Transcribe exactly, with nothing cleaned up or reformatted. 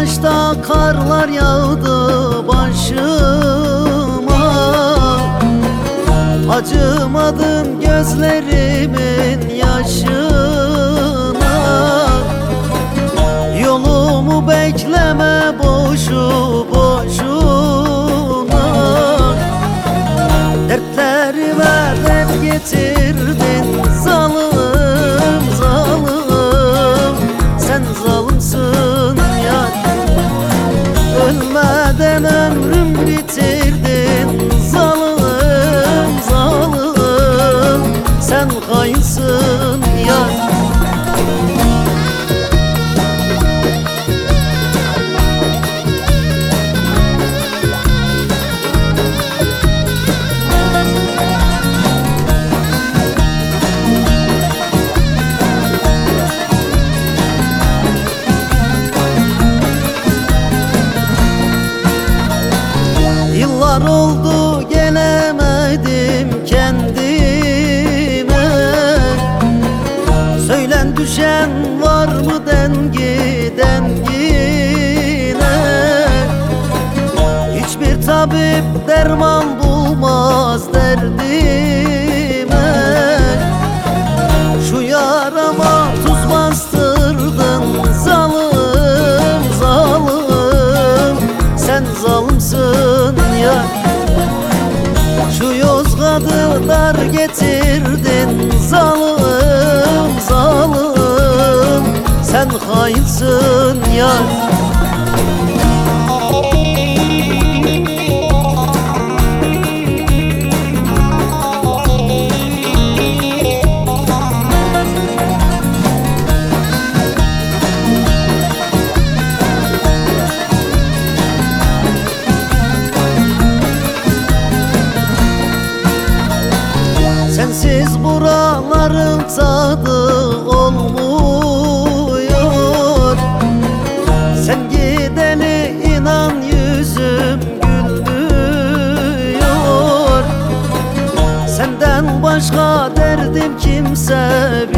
yaşta karlar yağdı başıma. Acımadın gözlerimin yaşına. Yolumu bekleme boşu boşuna. Dertlerime dert getirdin zalim zalim. Sen zalimsin yar. Ölmeden ömrüm bitirdin zalim zalim. Sen kayınsın yar. Yıllar oldu gelemedim kendime. Söylen düşen var mı dengi dengine. Hiçbir tabip derman bulmaz derdime. Şu yarama tuz bastırdın zalim zalim. Sen zalimsin yar. Şu Yozgat'ı dar getirdin zalim zalim. Sen hainsin yar. Sensiz buraların tadı olmuyor. Sen gideli inan yüzüm gülmüyor. Senden başka derdim kimse bilmiyor.